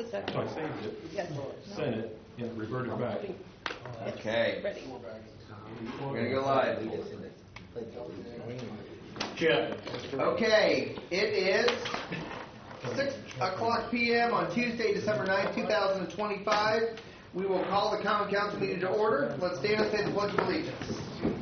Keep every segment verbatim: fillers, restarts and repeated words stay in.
Second. So I saved it, Yes. sent it, and it reverted back. Okay. Ready. We're going to go live. Chip. Okay, it is six o'clock p m on Tuesday, December ninth, two thousand twenty-five. We will call the Common Council meeting to order. Let's stand and say the Pledge of Allegiance.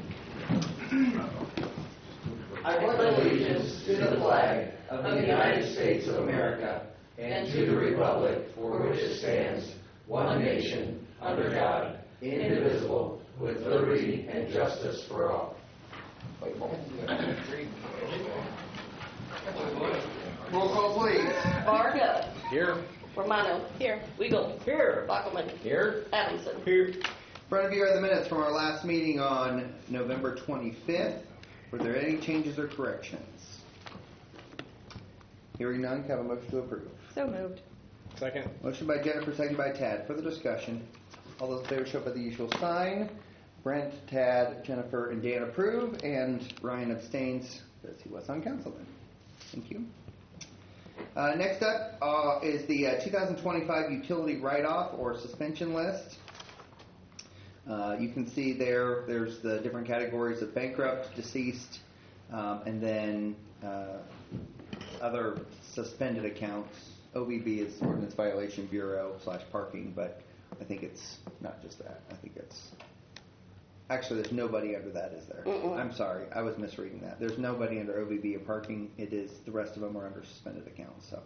I pledge allegiance to the flag of the United States of America and to the republic for which it stands, one nation, under God, indivisible, with liberty and justice for all. Roll call, please. Varga. Here. Romano. Here. Weigel. Here. Bachman. Here. Adamson. Here. In front of you are the minutes from our last meeting on November twenty-fifth. Were there any changes or corrections? Hearing none, can I have a motion to approve? So moved. Second. Motion by Jennifer, second by Tad. Further discussion. All those in favor show by the usual sign. Brent, Tad, Jennifer, and Dan approve, and Ryan abstains because he was on council then. Thank you. Uh, next up uh, is the uh, two thousand twenty-five utility write-off or suspension list. Uh, you can see there, there's the different categories of bankrupt, deceased, um, and then uh, other suspended accounts. O V B is Ordinance Violation Bureau slash parking, but I think it's not just that. I think it's actually there's nobody under that, is there? Mm-mm. I'm sorry, I was misreading that. There's nobody under O V B or parking. It is the rest of them are under suspended accounts. So,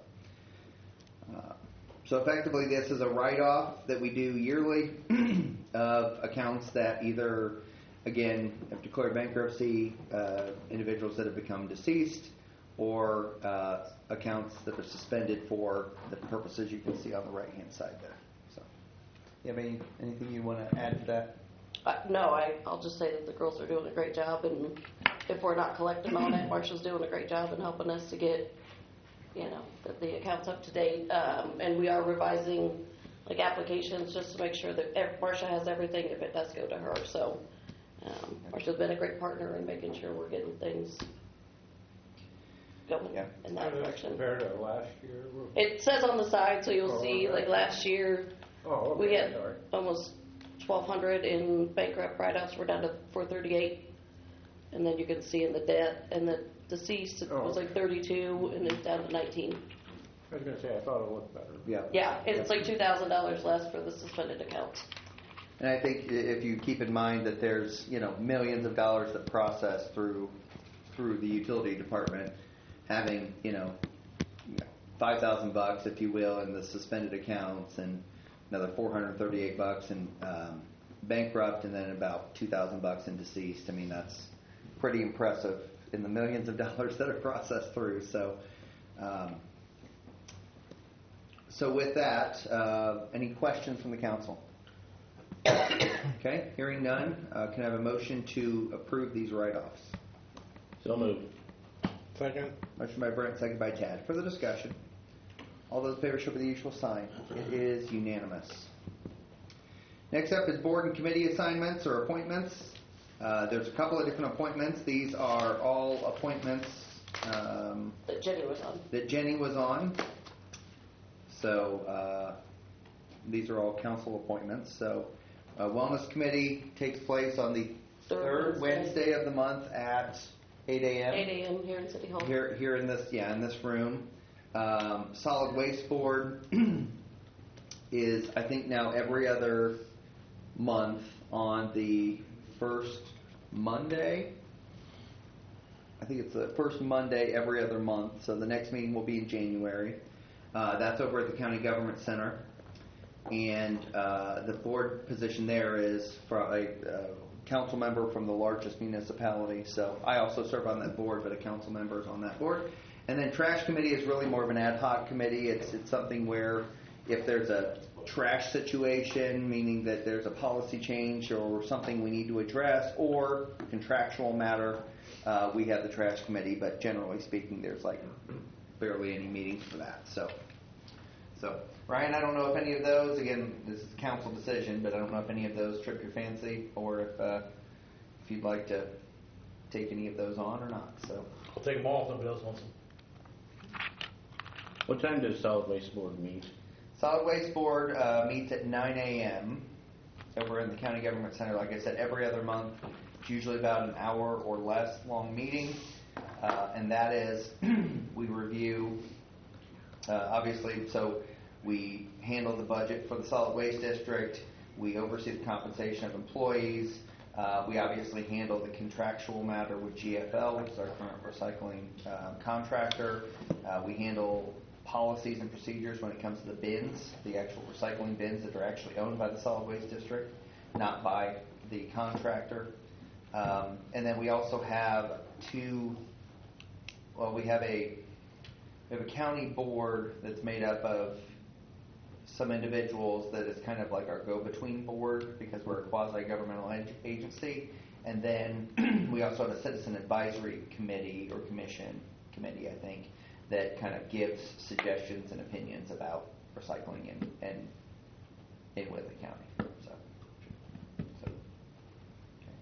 uh, so effectively, this is a write-off that we do yearly of accounts that either, again, have declared bankruptcy, uh, individuals that have become deceased, or uh, accounts that are suspended for the purposes you can see on the right-hand side there. So, you have any anything you want to add to that? Uh, no, I, I'll just say that the girls are doing a great job, and if we're not collecting on it, Marcia's doing a great job in helping us to get, you know, the, the accounts up to date. Um, and we are revising, like, applications just to make sure that ev- Marcia has everything if it does go to her. So um, Marcia's been a great partner in making sure we're getting things going Yeah. in that direction. Compared to last year? It says on the side, so you'll Oh, see, okay. like last year, Oh, okay. we had Sorry. almost twelve hundred in bankrupt write-offs. We're down to four thirty-eight, and then you can see in the debt and the deceased it Oh. was like thirty-two, and it's down to nineteen. I was going to say, I thought it looked better. Yeah. Yeah, it's like two thousand dollars less for the suspended accounts. And I think i- if you keep in mind that there's, you know, millions of dollars that process through through the utility department, having, you know, five thousand bucks, if you will, in the suspended accounts, and another four hundred thirty-eight bucks in um, bankrupt, and then about two thousand bucks in deceased. I mean, that's pretty impressive in the millions of dollars that are processed through. So, um, so with that, uh, any questions from the council? Okay, hearing none, uh, can I have a motion to approve these write-offs? So moved. Second? Motion by Brent, second by Tad. Further discussion. All those in favor show by the usual sign. It is unanimous. Next up is board and committee assignments or appointments. Uh, there's a couple of different appointments. These are all appointments um, That Jenny was on. that Jenny was on. So uh, these are all council appointments. So uh, wellness committee takes place on the Third third Wednesday. Wednesday of the month at eight a.m. eight a.m. here in City Hall. Here, here in this, yeah, in this room. Um, solid waste board is, I think, now every other month on the first Monday. I think it's the first Monday every other month. So the next meeting will be in January. Uh, that's over at the County Government Center, and uh, the board position there is for a uh, council member from the largest municipality. So I also serve on that board, but a council member is on that board. And then trash committee is really more of an ad hoc committee. It's it's something where if there's a trash situation, meaning that there's a policy change or something we need to address, or contractual matter, uh, we have the trash committee. But generally speaking, there's like barely any meetings for that. So, so Ryan, I don't know if any of those, again, this is a council decision, but I don't know if any of those trip your fancy, or if uh, if you'd like to take any of those on or not. So. I'll take them all if nobody else wants them. What time does solid waste board meet? Solid Waste Board uh, meets at nine a.m. over in the County Government Center. Like I said, every other month. It's usually about an hour or less long meeting. Uh, and that is, we review, uh, obviously, so we handle the budget for the Solid Waste District. We oversee the compensation of employees. Uh, we obviously handle the contractual matter with G F L, which is our current recycling uh, contractor. Uh, we handle policies and procedures when it comes to the bins, the actual recycling bins that are actually owned by the Solid Waste District, not by the contractor. Um, and then we also have two, well, we have a we have a county board that's made up of some individuals that is kind of like our go-between board because we're a quasi-governmental ag- agency. And then we also have a citizen advisory committee or commission, committee I think, that kind of gives suggestions and opinions about recycling in, and in with the county. So, so, okay.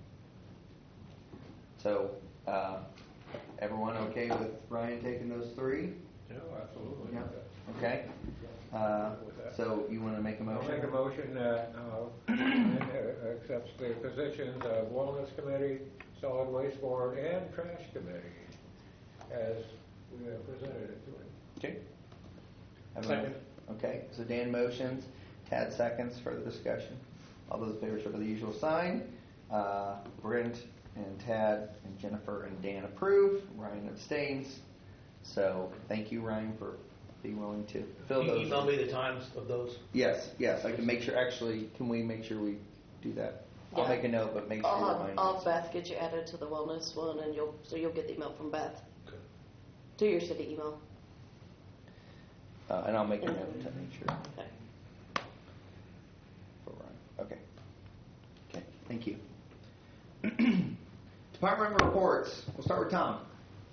so uh, everyone okay with Ryan taking those three? No, absolutely. Yeah. Okay. Uh, so you want to make a I'll motion? make a motion that uh, uh, accepts the positions of Wellness Committee, Solid Waste Board, and Trash Committee as we have presented it to him. Okay. Have a Second. motion? Okay, so Dan motions, Tad seconds, further discussion. All those in favor show by the usual sign. Uh, Brent and Tad and Jennifer and Dan approve. Ryan abstains. So thank you, Ryan, for being willing to fill Can you those. email me the times of those? Yes, yes, I can make sure, actually, can we make sure we do that? I'll Yeah. make a note, but make sure I'll you have, remind I'll us. have Beth get you added to the wellness one, and you'll, so you'll get the email from Beth. Okay. To your city email. Uh, and I'll make a note to make sure. Okay. For Ryan. Okay. Okay, thank you. Department reports. We'll start with Tom.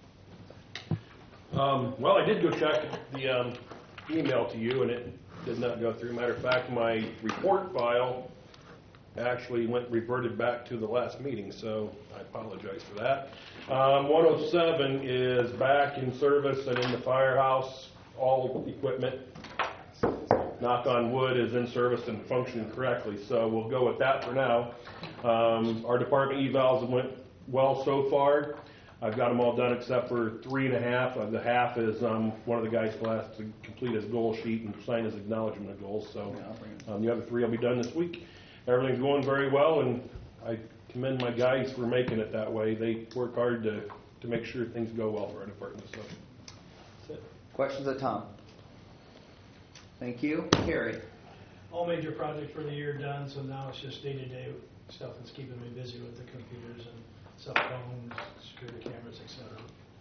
Um, well, I did go check the um, email to you, and it did not go through. Matter of fact, my report file actually went reverted back to the last meeting, so I apologize for that. Um, one oh seven is back in service and in the firehouse. All equipment, knock on wood, is in service and functioning correctly, so we'll go with that for now. Um, our department evals went well so far. I've got them all done except for three and a half. Of the half is um, one of the guys still has to complete his goal sheet and sign his acknowledgement of goals. So um, the other three will be done this week. Everything's going very well, and I commend my guys for making it that way. They work hard to, to make sure things go well for our department. So that's it. Questions of Tom? Thank you. Carrie. All major projects for the year done, so now it's just day-to-day stuff that's keeping me busy with the computers and cell phones, security cameras, et cetera.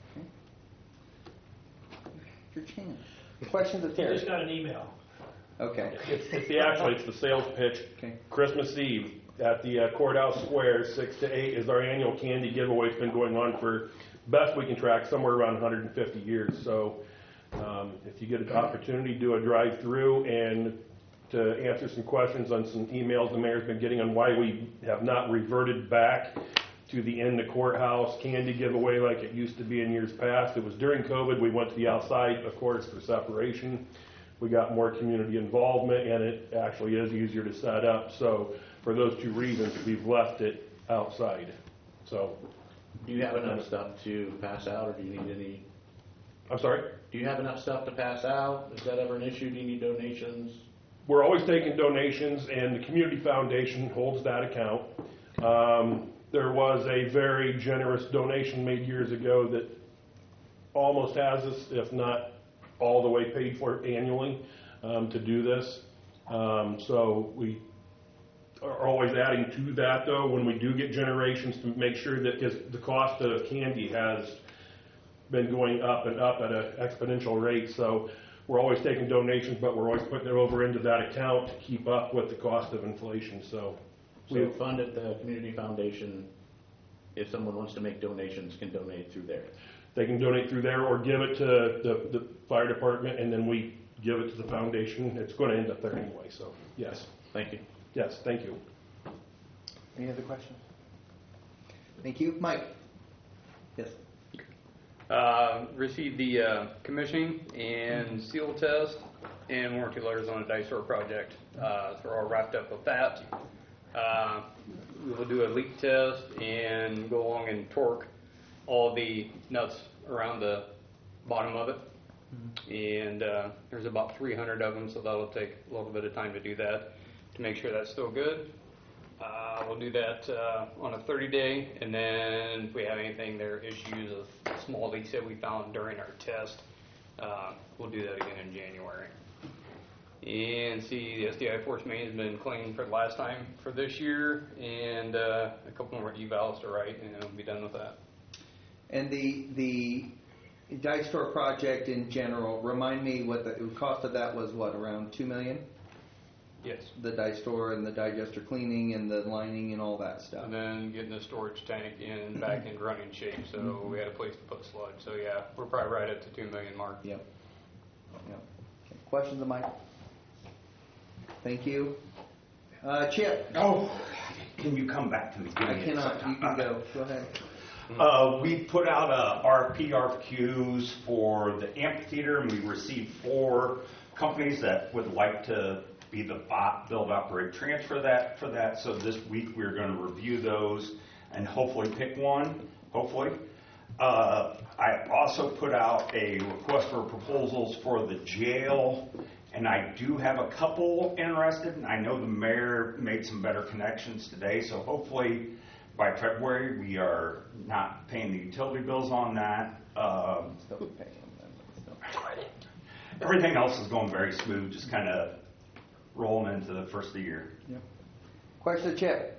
Your chance. Questions of I Terry? just got an email. Okay. It's, it's the actually it's the sales pitch. Okay. Christmas Eve at the uh, Courthouse Square, six to eight, is our annual candy giveaway. It's been going on for best we can track somewhere around one hundred fifty years. So um, if you get an opportunity, do a drive-through and to answer some questions on some emails the mayor's been getting on why we have not reverted back to the in the courthouse candy giveaway like it used to be in years past. It was during COVID. We went to the outside, of course, for separation. We got more community involvement, and it actually is easier to set up. So for those two reasons, we've left it outside. So, Do you have enough stuff to pass out, or do you need any? I'm sorry? Do you have enough stuff to pass out? Is that ever an issue? Do you need donations? We're always taking donations, and the Community Foundation holds that account. Um, there was a very generous donation made years ago that almost has us, if not all the way paid for annually, um, to do this. Um, so we are always adding to that, though, when we do get generations, to make sure that, because the cost of candy has been going up and up at an exponential rate. So we're always taking donations, but we're always putting it over into that account to keep up with the cost of inflation. So, So we fund at the Community Foundation. If someone wants to make donations, can donate through there. they can donate through there or give it to the, the fire department, and then we give it to the foundation. It's going to end up there anyway. So, yes. Thank you. Yes, thank you. Any other questions? Thank you. Mike? Yes. Uh, received the uh, commissioning and seal test and warranty letters on a dice store project. Uh, so we're all wrapped up with that. Uh, we'll do a leak test and go along and torque all the nuts around the bottom of it. And uh, there's about three hundred of them, so that'll take a little bit of time to do that to make sure that's still good. Uh, we'll do that uh, on a thirty day, and then if we have anything, there are issues of small leaks that we found during our test, uh, we'll do that again in January. And see, the S D I force main has been cleaned for the last time for this year, and uh, a couple more evals to write, and we'll be done with that. And the the dice store project in general, remind me what the cost of that was. What, around two million? Yes. The dice store and the digester cleaning and the lining and all that stuff. And then getting the storage tank in back in running shape, so mm-hmm. we had a place to put sludge. So yeah, we're probably right at the two million mark. Yep. Yep. Okay. Questions of Mike? Thank you. Uh, Chip. Oh, can you come back to me? I cannot. You can go. Go ahead. Uh, we put out a R P R Qs for the amphitheater, and we received four companies that would like to be the build, operate, transfer that for that. So this week we're going to review those and hopefully pick one. Hopefully, uh, I also put out a request for proposals for the jail, and I do have a couple interested. I know the mayor made some better connections today, so hopefully by February, we are not paying the utility bills on that. Um, Still paying them. Still. Everything else is going very smooth, just kind of rolling into the first of the year. Yep. Question of Chip.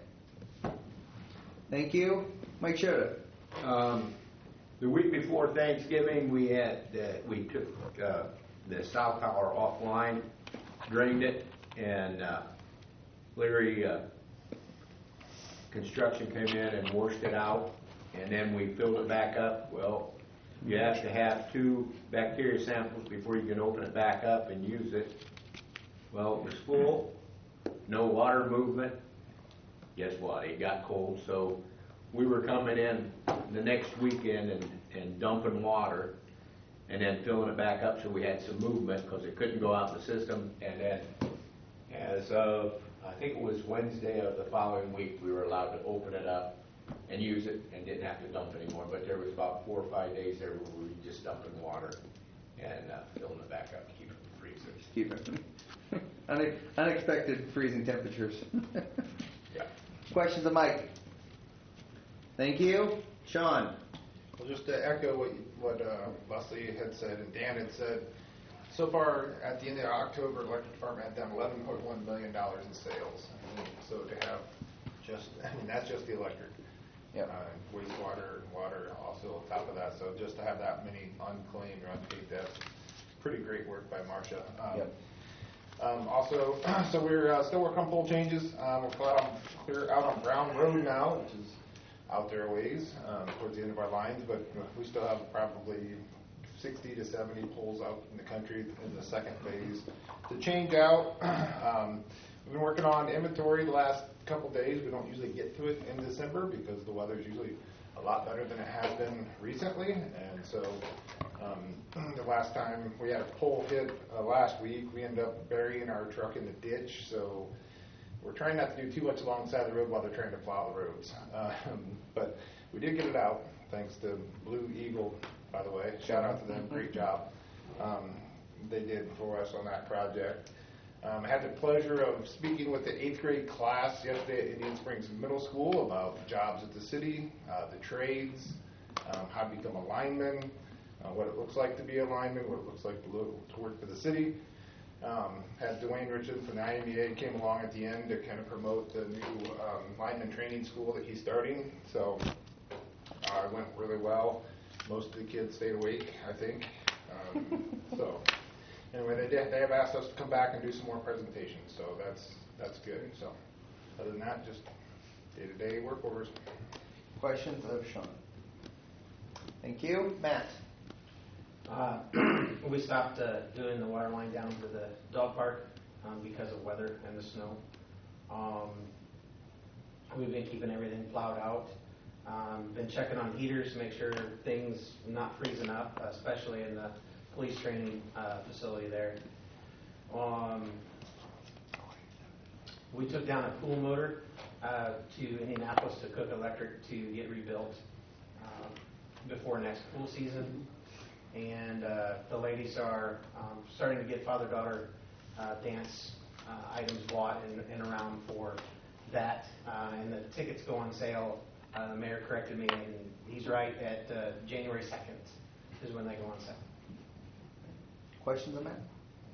Thank you. Mike Shota. Um, the week before Thanksgiving, we had uh, we took uh, the south tower offline, drained it, and uh, Leary uh, Construction came in and washed it out, and then we filled it back up. Well, you have to have two bacteria samples before you can open it back up and use it. Well, it was full, no water movement. Guess what? It got cold, so we were coming in the next weekend and, and dumping water and then filling it back up so we had some movement because it couldn't go out in the system. And then as of, I think it was Wednesday of the following week, we were allowed to open it up and use it and didn't have to dump anymore. But there was about four or five days there where we were just dumping water and uh, filling it back up to keep it from freezing. Keep it. Une- unexpected freezing temperatures. Yeah. Questions of Mike? Thank you. Sean. Well, just to echo what, what uh, Leslie had said and Dan had said, so far at the end of October, electric department had done eleven point one million dollars in sales. And so to have just, I mean, that's just the electric. Yep. Uh, wastewater and water also on top of that. So just to have that many unclaimed or unpaid debts, pretty great work by Marcia. Um, Yep. Um, also, so we're uh, still working on pole changes. Um, we're clear out, on, clear out on Brown Road now, which is out there a ways um, towards the end of our lines, but we still have probably sixty to seventy poles out in the country in the second phase to change out. Um, we've been working on inventory the last couple days. We don't usually get to it in December because the weather's usually a lot better than it has been recently, and so um, the last time we had a pole hit uh, last week, we ended up burying our truck in the ditch, so we're trying not to do too much along the side of the road while they're trying to plow the roads. Um, but we did get it out, thanks to Blue Eagle, by the way. Shout out to them, great job um, they did for us on that project. Um, I had the pleasure of speaking with the eighth grade class yesterday at Indian Springs Middle School about jobs at the city, uh, the trades, um, how to become a lineman, uh, what it looks like to be a lineman, what it looks like to, look, to work for the city. Um, had Dwayne Richard from the I M E A came along at the end to kind of promote the new um, lineman training school that he's starting. So uh, it went really well. Most of the kids stayed awake, I think. Um, so anyway, they did, they have asked us to come back and do some more presentations, so that's that's good. So other than that, just day-to-day work orders. Questions of Sean? Thank you. Matt. Uh, we stopped uh, doing the water line down to the dog park um, because of weather and the snow. Um, we've been keeping everything plowed out. Um, been checking on heaters to make sure things not freezing up, especially in the police training uh, facility there. Um, we took down a pool motor uh, to Indianapolis to Cook Electric to get rebuilt um, before next pool season. And uh, the ladies are um, starting to get father-daughter uh, dance uh, items bought and, and around for that. Uh, and the tickets go on sale. Uh, the mayor corrected me, and he's right, at uh, January second is when they go on sale. Questions on that?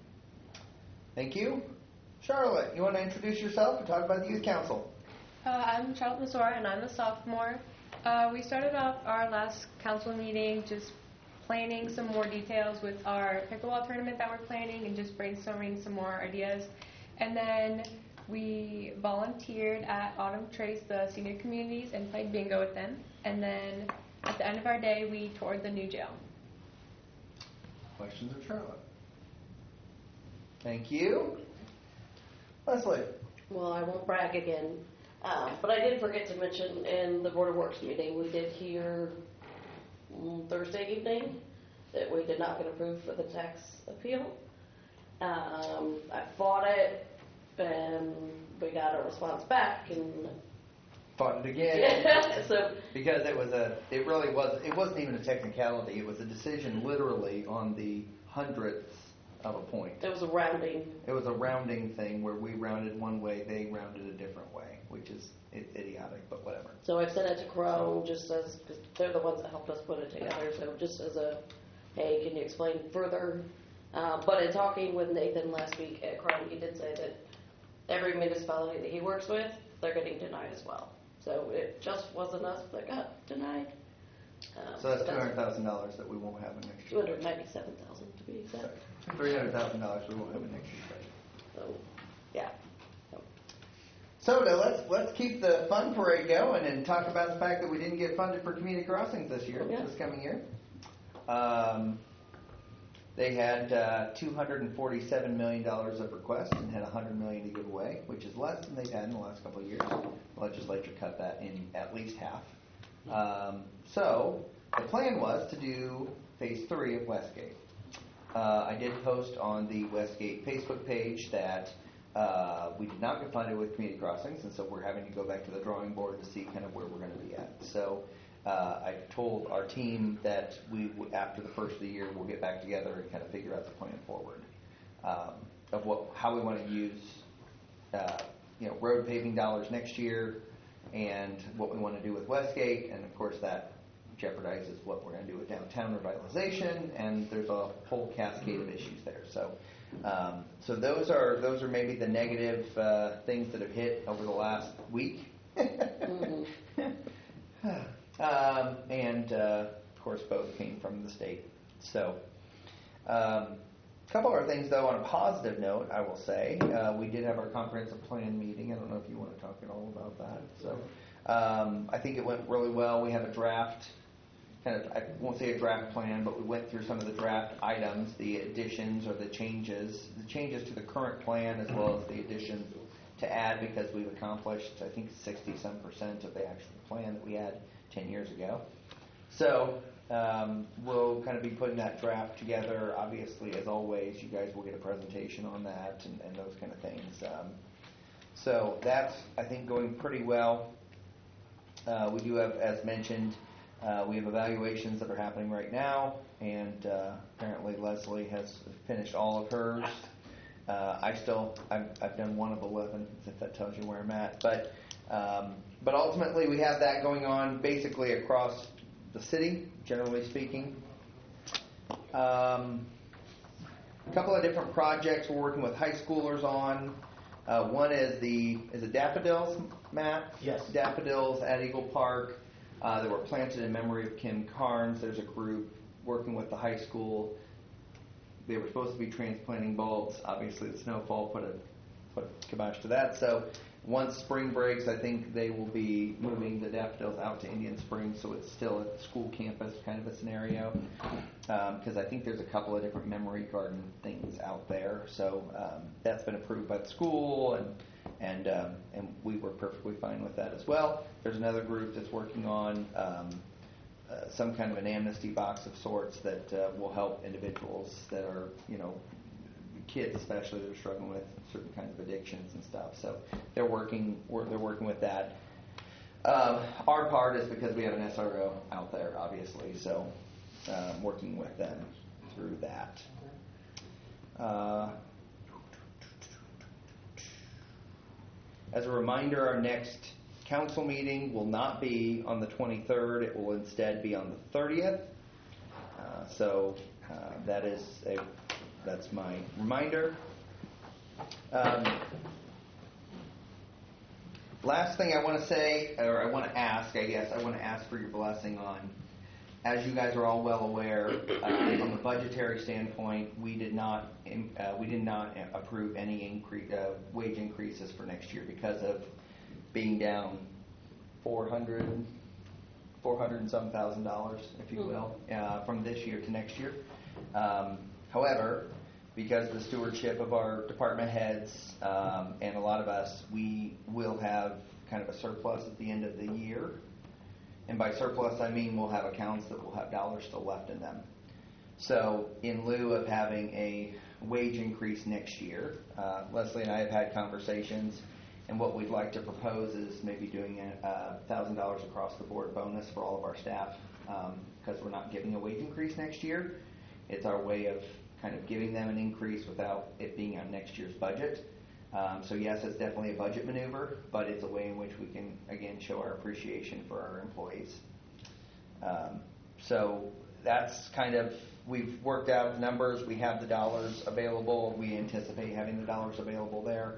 Thank you. Charlotte, you want to introduce yourself and talk about the youth council? Uh, I'm Charlotte Mazur, and I'm a sophomore. Uh, we started off our last council meeting just planning some more details with our pickleball tournament that we're planning and just brainstorming some more ideas. And then we volunteered at Autumn Trace, the senior communities, and played bingo with them. And then at the end of our day, we toured the new jail. Questions of Charlotte? Thank you. Leslie? Well, I won't brag again, um, but I did forget to mention in the Board of Works meeting, we did hear mm, Thursday evening that we did not get approved for the tax appeal. Um, I fought it, and we got a response back, and Fought it again. yeah, so Because it was a, it really was, it wasn't even a technicality. It was a decision literally on the hundredths of a point. it was a rounding. It was a rounding thing where we rounded one way, they rounded a different way, which is i- idiotic, but whatever. So I've sent it to Crow just as, because they're the ones that helped us put it together, so just as a, hey, can you explain further? Uh, but in talking with Nathan last week at Crow, he did say that every municipality that he works with, they're getting denied as well. So it just wasn't us that got denied. Um, So that's two hundred thousand dollars that we won't have in next Two year. hundred ninety-seven thousand to be exact. three hundred thousand dollars we won't have in next year's budget. So, yeah. So now let's, let's keep the fun parade going and talk about the fact that we didn't get funded for community crossings this year, Yeah. this coming year. Um, They had uh, two hundred forty-seven million dollars of requests and had one hundred million dollars to give away, which is less than they've had in the last couple of years. The legislature cut that in at least half. Um, so the plan was to do phase three of Westgate. Uh, I did post on the Westgate Facebook page that uh, we did not get funded with community crossings, and so we're having to go back to the drawing board to see kind of where we're going to be at. So uh, I told our team that we, after the first of the year, we'll get back together and kind of figure out the plan forward um, of what how we want to use uh, you know road paving dollars next year and what we want to do with Westgate, and of course that jeopardizes what we're going to do with downtown revitalization, and there's a whole cascade of issues there. So, um, so those are those are maybe the negative uh, things that have hit over the last week. Mm-hmm. um, and uh, of course, both came from the state. So, um, a couple other things though. On a positive note, I will say uh, we did have our comprehensive plan meeting. I don't know if you want to talk at all about that. So, um, I think it went really well. We have a draft. Kind of, I won't say a draft plan, but we went through some of the draft items, the additions or the changes, the changes to the current plan as well as the additions to add, because we've accomplished, I think, sixty some percent of the actual plan that we had ten years ago. So um, we'll kind of be putting that draft together. Obviously, as always, you guys will get a presentation on that and, and those kind of things. Um, so that's, I think, going pretty well. Uh, we do have, as mentioned, Uh, we have evaluations that are happening right now, and uh, apparently Leslie has finished all of hers. Uh, I still, I've, I've done one of eleven, if that tells you where I'm at. But, um, but ultimately, we have that going on basically across the city, generally speaking. Um, a couple of different projects we're working with high schoolers on. Uh, one is the, is it daffodils, Matt? Yes. Daffodils at Eagle Park. Uh, that were planted in memory of Kim Carnes. There's a group working with the high school. They were supposed to be transplanting bulbs. Obviously, the snowfall put a put a kibosh to that. So once spring breaks, I think they will be moving the daffodils out to Indian Springs, so it's still at the school campus kind of a scenario. Because um, I think there's a couple of different memory garden things out there. So um, that's been approved by the school, and and um, and we were perfectly fine with that as well. There's another group that's working on um, uh, some kind of an amnesty box of sorts that uh, will help individuals that are, you know, kids especially that are struggling with certain kinds of addictions and stuff. So they're working, we're, they're working with that. Um, our part is because we have an S R O out there, obviously, so um, working with them through that. Uh, as a reminder, our next council meeting will not be on the twenty-third. It will instead be on the thirtieth. Uh, so uh, that is a that's my reminder. Um, last thing I want to say, or I want to ask, I guess, I want to ask for your blessing on. As you guys are all well aware, uh, from a budgetary standpoint, we did not uh, we did not approve any increase uh, wage increases for next year because of being down four hundred, four hundred and some thousand dollars, if you will, uh, from this year to next year. Um, however, because of the stewardship of our department heads um, and a lot of us, we will have kind of a surplus at the end of the year. And by surplus, I mean we'll have accounts that will have dollars still left in them. So in lieu of having a wage increase next year, uh, Leslie and I have had conversations, and what we'd like to propose is maybe doing a one thousand dollars across the board bonus for all of our staff because um, we're not giving a wage increase next year. It's our way of kind of giving them an increase without it being on next year's budget. Um, so yes, it's definitely a budget maneuver, but it's a way in which we can, again, show our appreciation for our employees. Um, so that's kind of, we've worked out numbers, we have the dollars available, we anticipate having the dollars available there.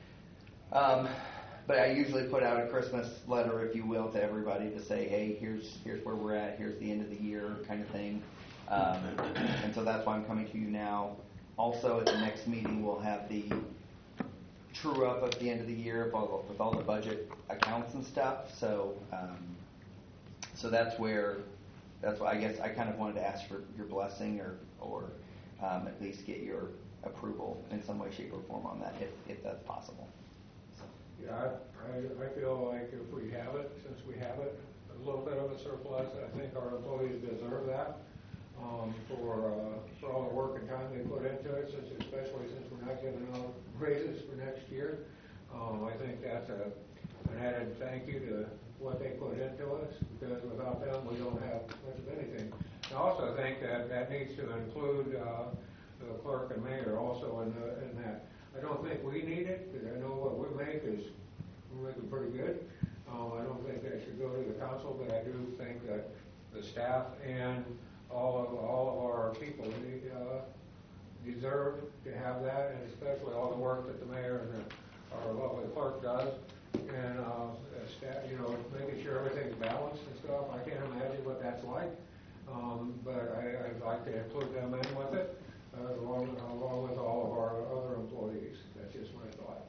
Um, but I usually put out a Christmas letter, if you will, to everybody to say, hey, here's here's where we're at, here's the end of the year kind of thing. Um, and so that's why I'm coming to you now. Also, at the next meeting, we'll have the true up at the end of the year with all, with all the budget accounts and stuff. So, um, so that's where, that's why I guess I kind of wanted to ask for your blessing or, or um, at least get your approval in some way, shape, or form on that, if, if that's possible. So. Yeah, I, I, I feel like if we have it, since we have it, a little bit of a surplus, I think our employees deserve that. Um, for uh, for all the work and time they put into it, since, especially since we're not giving out raises for next year. Um, I think that's a, an added thank you to what they put into us, because without them we don't have much of anything. I also think that that needs to include uh, the clerk and mayor also in, the, in that. I don't think we need it, because I know what we make is we're making pretty good. Um, I don't think that should go to the council, but I do think that the staff and all of all of our people uh, deserve to have that, and especially all the work that the mayor and the, our lovely clerk does, and uh, staff, you know, making sure everything's balanced and stuff. I can't imagine what that's like, um, but I, I'd like to include them in with it, uh, along along with all of our other employees. That's just my thought.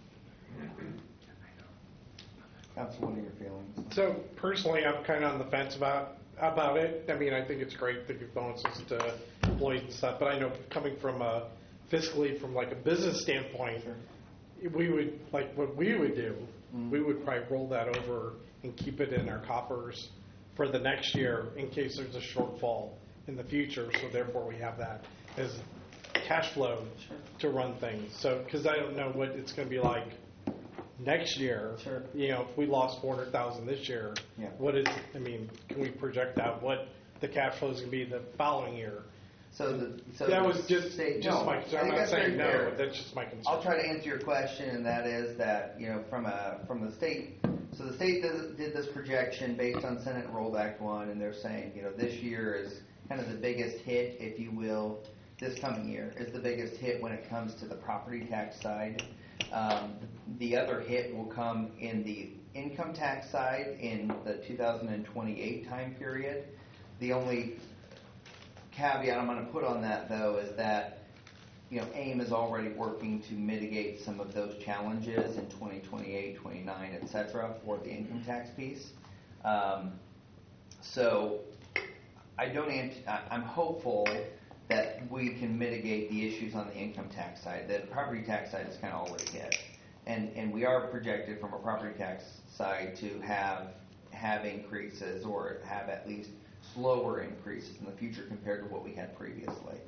Council, what are your feelings? So personally, I'm kind of on the fence about about it. I mean, I think it's great to give bonuses to employees and stuff, but I know coming from a fiscally, from like a business standpoint, sure. we would, like what we would do, mm-hmm. we would probably roll that over and keep it in our coffers for the next year in case there's a shortfall in the future, so therefore we have that as cash flow sure. to run things. So, because I don't know what it's going to be like next year. Sure. You know, if we lost four hundred thousand this year, yeah. what is, I mean, can we project out what the cash flow is going to be the following year? So the, so that the was just, state, just no, my concern. I'm not saying no, fair. but that's just my concern. I'll try to answer your question, and that is that, you know, from a from the state, so the state did, did this projection based on Senate Rolled Act one, and they're saying, you know, this year is kind of the biggest hit, if you will, this coming year is the biggest hit when it comes to the property tax side. Um, the other hit will come in the income tax side in the two thousand twenty-eight time period. The only caveat I'm going to put on that, though, is that, you know, AIM is already working to mitigate some of those challenges in twenty twenty-eight, twenty-nine, et cetera, for the income tax piece. Um, so I don't. Ant- I'm hopeful that we can mitigate the issues on the income tax side. The property tax side is kind of already hit, and and we are projected from a property tax side to have have increases or have at least slower increases in the future compared to what we had previously.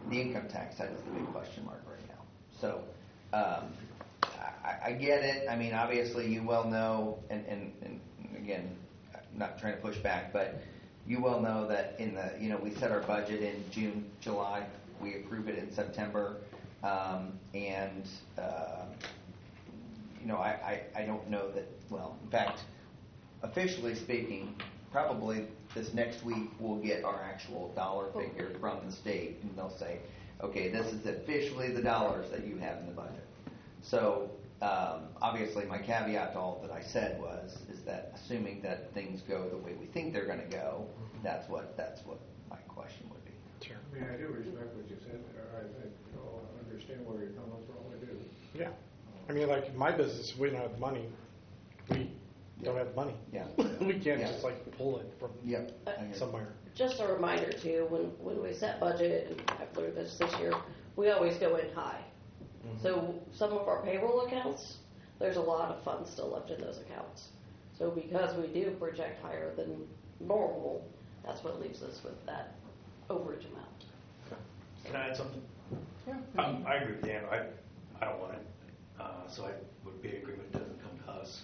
The income tax side is the big question mark right now. So, um, I, I get it. I mean, obviously, you well know, and, and, and again, I'm not trying to push back, but you well know that in the, you know, we set our budget in June, July. We approve it in September. Um, and, uh, you know, I, I, I don't know that, well, in fact, officially speaking, probably this next week we'll get our actual dollar figure from the state, and they'll say, okay, this is officially the dollars that you have in the budget. So um, obviously my caveat to all that I said was is that assuming that things go the way we think they're going to go, that's what that's what my question would be. Sure. I mean, I do respect what you said there. I think you know, I understand where you're coming from. I do. Yeah. I mean, like my business, we don't have money. We don't have money. Yeah. We can't Yeah. just like pull it from Yep. somewhere. Just a reminder too, when, when we set budget, and I've learned this this year, we always go in high. Mm-hmm. So some of our payroll accounts, there's a lot of funds still left in those accounts. So because we do project higher than normal, that's what leaves us with that overage amount. Can I add something? Yeah. Um, I agree with Dan. I, I don't want it. Uh, so I would be in agreement it doesn't come to us.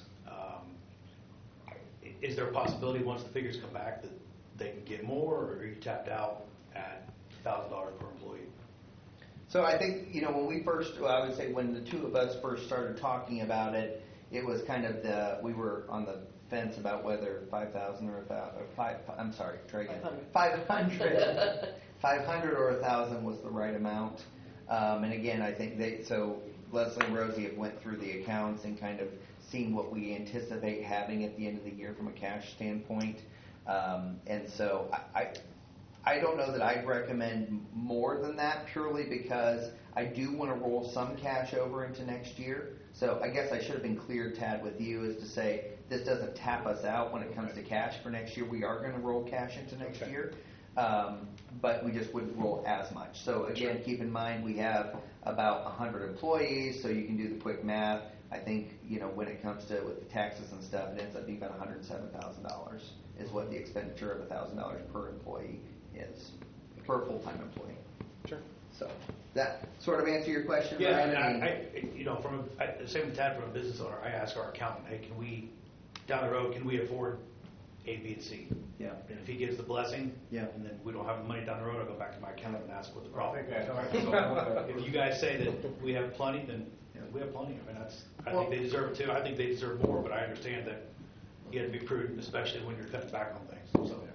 Um, i- is there a possibility once the figures come back that they can get more, or are you tapped out at one thousand dollars per employee? So I think, you know, when we first, well, I would say when the two of us first started talking about it, it was kind of the, we were on the fence about whether five thousand or a thousand, or five, I'm sorry, try again. five hundred. five hundred or a thousand was the right amount. Um, and again, I think they, so Leslie and Rosie have went through the accounts and kind of seen what we anticipate having at the end of the year from a cash standpoint. Um, and so I, I I don't know that I'd recommend more than that purely because I do want to roll some cash over into next year. So I guess I should have been clear, Tad, with you is to say this doesn't tap us out when it comes to cash for next year. We are going to roll cash into next Okay. year, um, but we just wouldn't roll as much. So again, keep in mind we have about one hundred employees, so you can do the quick math. I think, you know, when it comes to with the taxes and stuff, it ends up being about one hundred seven thousand dollars is what the expenditure of one thousand dollars per employee is, per full-time employee. Sure. So, that sort of answer your question, Yeah, Brian? and I mean- I, I, you know, from a, I, the same with Tad, from a business owner, I ask our accountant, hey, can we, down the road, can we afford A, B, and C? Yeah. And if he gives the blessing, Yeah. and then we don't have the money down the road, I'll go back to my accountant and ask what the I problem think is. that's So, right. if you guys say that we have plenty, then we have plenty. I mean, that's, I Well- think they deserve it too. I think they deserve more, but I understand that you have to be prudent, especially when you're cutting back on things, so.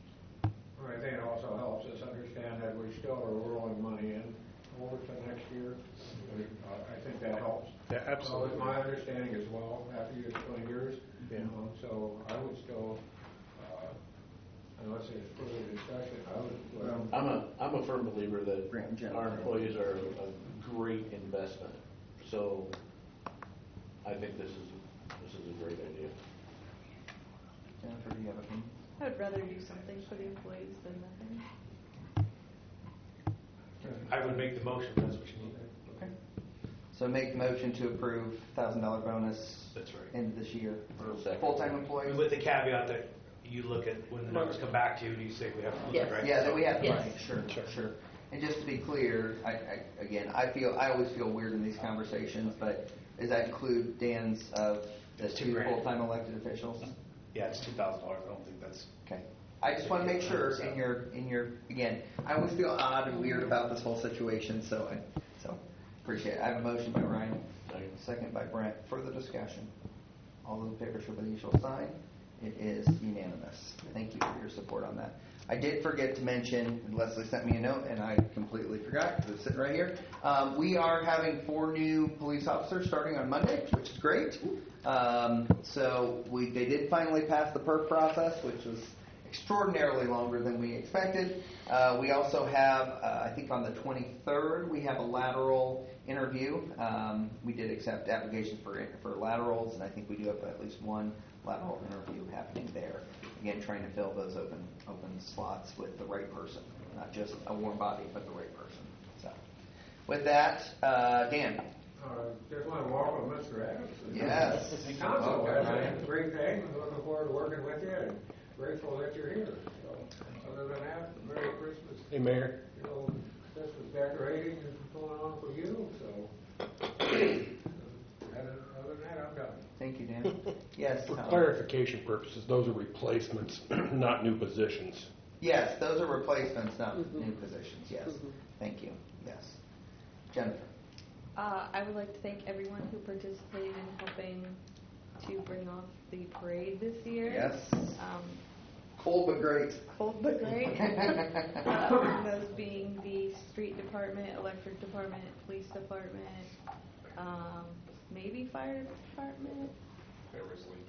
I think it also helps us understand that we still are rolling money in over to next year. Uh, I think that helps. Yeah, absolutely. Uh, It's my understanding as well, after you twenty years. Yeah. Um, So I would still, uh, unless there's further discussion, I would. well, I'm a, I'm a firm believer that Grant and Jennifer. our employees are a great investment. So I think this is, this is a great idea. Jennifer, do you have a opinion? I would rather do something for the employees than nothing. I would make the motion, if that's what you need. Okay. So make the motion to approve one thousand dollars bonus That's right. end of this year for Second. full-time employees? With the caveat that you look at, when the numbers come back to you, and you say we have to look Yes. at right. Yeah, that we have the Yes. money, sure, sure. And just to be clear, I, I, again, I feel, I always feel weird in these conversations, but does that include Dan's of the It's two two grand. full-time elected officials? Yeah, it's two thousand dollars. I don't think that's. Okay. I just want to make sure in your, in your, again, I always feel odd and weird about this whole situation, so I, so, appreciate it. I have a motion by Ryan, second by Brent. Further discussion? All those in favor show by the usual sign. It is unanimous. Thank you for your support on that. I did forget to mention, and Leslie sent me a note, and I completely forgot because it's sitting right here. Um, we are having four new police officers starting on Monday, which is great. Um, so we they did finally pass the perf process, which was extraordinarily longer than we expected. Uh, we also have, uh, I think on the twenty-third, we have a lateral interview. Um, we did accept applications for for laterals, and I think we do have at least one lateral interview happening there. Again, trying to fill those open open slots with the right person, not just a warm body, but the right person. So, with that, uh, Dan. Uh, Just want to welcome Mister Adams. Yes. Council, Welcome, guys, Ryan. it's a great thing. Looking forward to working with you and grateful that you're here. So, other than that, Merry Christmas. Hey, Mayor. You know, this was decorating is going on for you, so. Other other than that, I'm done. Thank you, Dan. Yes. For Tom. clarification purposes, those are replacements, not new positions. Yes, those are replacements, not Mhm. new positions, yes. Mhm. Thank you, yes. Jennifer? Uh, I would like to thank everyone who participated in helping to bring off the parade this year. Yes. Um, Cold but great. Cold but great. um, those being the street department, electric department, police department, um, maybe fire department. They were asleep.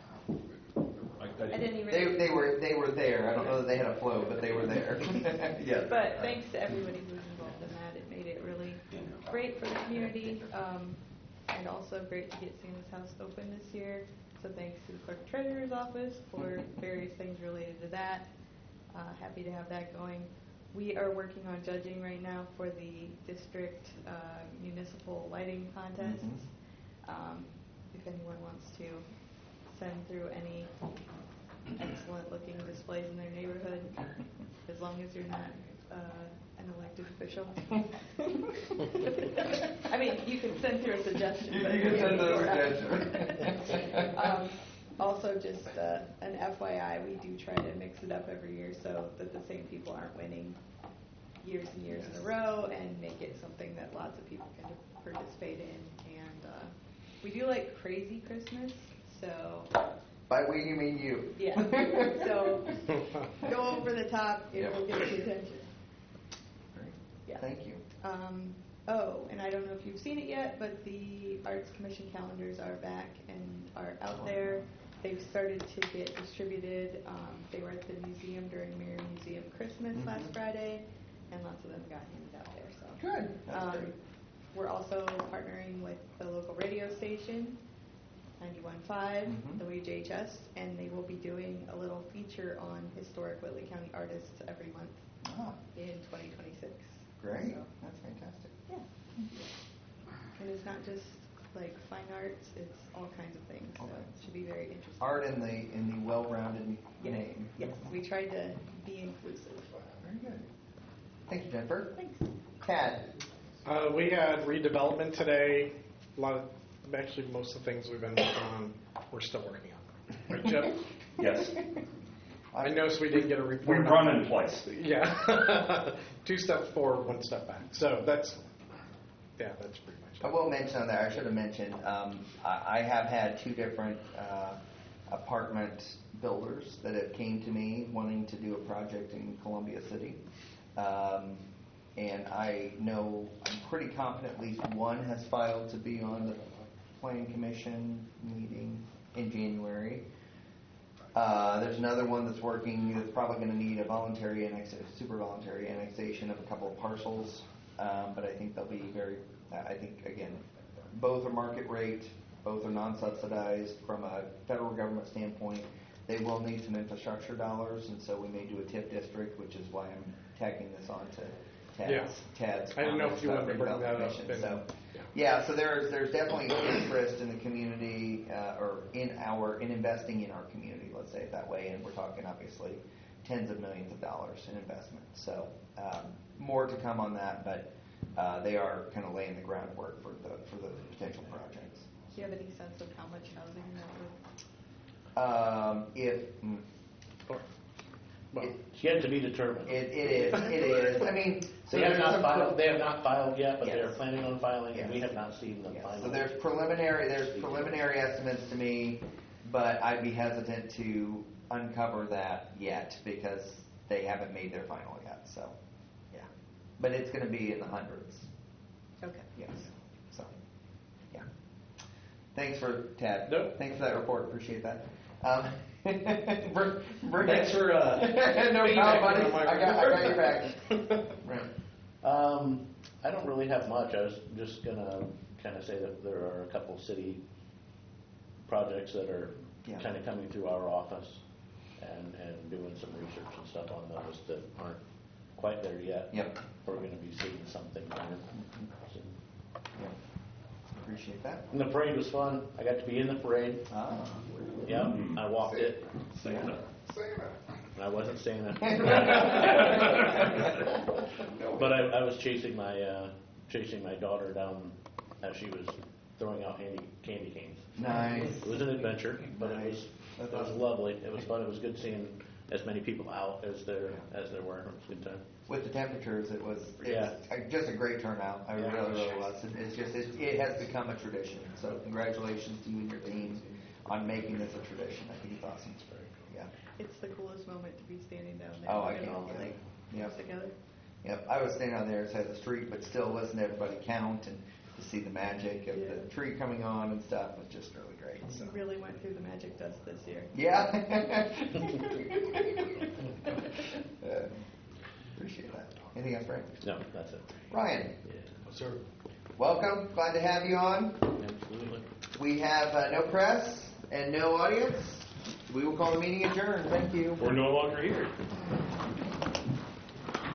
At any rate. They, they were they were there. I don't know that they had a float, but they were there. Yes. But thanks to everybody who was involved in that. It made it really great for the community, um, and also great to get Santa's House open this year. So thanks to the clerk treasurer's office for various things related to that. Uh, happy to have that going. We are working on judging right now for the district uh, municipal lighting contests. Mhm. Um, if anyone wants to send through any excellent looking displays in their neighborhood, as long as you're not uh, an elected official. I mean, you can send through a suggestion. You, but you can it send may be those your suggestions. um, also, just uh, an F Y I, we do try to mix it up every year so that the same people aren't winning years and years in a row, and make it something that lots of people can participate in. And uh, we do like crazy Christmas, so By we, you mean you. yeah. So go over the top, it will get your attention. Great. Yeah. Thank you. Um, oh, and I don't know if you've seen it yet, but the Arts Commission calendars are back and are out there. They've started to get distributed. Um, they were at the museum during Mirror Museum Christmas Mhm. last Friday, and lots of them got handed out there. So Good. That's um, great. We're also partnering with the local radio station, ninety-one point five, Mhm. W J H S, and they will be doing a little feature on historic Whitley County artists every month Ah, in twenty twenty-six. great. So, That's fantastic. yeah. And it's not just like fine arts, it's all kinds of things. So Okay. it should be very interesting. Art in the in the well-rounded Yes. name. Yes, we tried to be inclusive. Very good. Thank you, Jennifer. Thanks. Tad. Uh, we had redevelopment today. A lot of, actually, most of the things we've been working on, we're still working on. Right, Jeff? Yes. I noticed we didn't get a We report. run in place. Yeah. Two steps forward, one step back. So that's, yeah, that's pretty much I will mention on there, I should have mentioned, um, I, I have had two different uh, apartment builders that have came to me wanting to do a project in Columbia City. Um, and I know, I'm pretty confident at least one has filed to be on the Planning Commission meeting in January. Uh, there's another one that's working, that's probably going to need a voluntary annex, super voluntary annexation of a couple of parcels. Um, but I think they'll be very, I think, again, both are market rate, both are non-subsidized from a federal government standpoint. They will need some infrastructure dollars, and so we may do a TIF district, which is why I'm tagging this on to Tad's. Yeah. Tad's I didn't know if you comments wanted to about bring that up. redevelopment commission. and- So, yeah. yeah, so there's there's definitely interest in the community, uh, or in our in investing in our community. Let's say it that way, and we're talking obviously tens of millions of dollars in investment. So um, more to come on that, but uh, they are kind of laying the groundwork for the for the potential projects. Do you have any sense of how much housing that would? Um, if mm, It's yet to be determined. it, it is, it is. I mean, so They have there's not some filed, they have not filed yet, but they are Yes. planning on filing, and we Yes. have not seen the Yes. final. So there's preliminary, there's preliminary estimates to me, but I'd be hesitant to uncover that yet because they haven't made their final yet. So, yeah, but it's going to be in the hundreds. Okay. Yes. So, yeah. Thanks for Tad. No. Thanks for that report. Appreciate that. Um, bring, bring Thanks for, uh, no problem, buddy. I got, I got your back. Right. Um, I don't really have much. I was just gonna kind of say that there are a couple city projects that are Yeah. kind of coming through our office and, and doing some research and stuff on those that aren't quite there yet. Yep. We're gonna be seeing something there. soon. Yeah. Appreciate that. And the parade was fun. I got to be in the parade. Ah. Yeah, I walked it. Santa. I wasn't Santa. But I, I was chasing my, uh, chasing my daughter down as she was throwing out handy, candy canes. Nice. It was an adventure, but it was, That's it was awesome. lovely. It was fun. It was good seeing as many people out as there, as there were. It was a good time. With the temperatures, it was, Yeah. it's a- just a great turnout. I Yeah. really, really was. And it's just, it, it has become a tradition. So congratulations to you and your team on making this a tradition. I think it's awesome. Yeah. It's the coolest moment to be standing down there. Oh, I looking can't all believe. the Yep. together. Yep. I was standing on the other side of the street, but still listening to everybody count and to see the magic of Yeah. the tree coming on and stuff was just really great. So. We really went through the magic dust this year. Yeah. uh, appreciate that. Anything else, Frank? No, that's it. Ryan. Yeah. Sir. Welcome. Glad to have you on. Absolutely. We have uh, no press and no audience. We will call the meeting adjourned. Thank you. We're no longer here.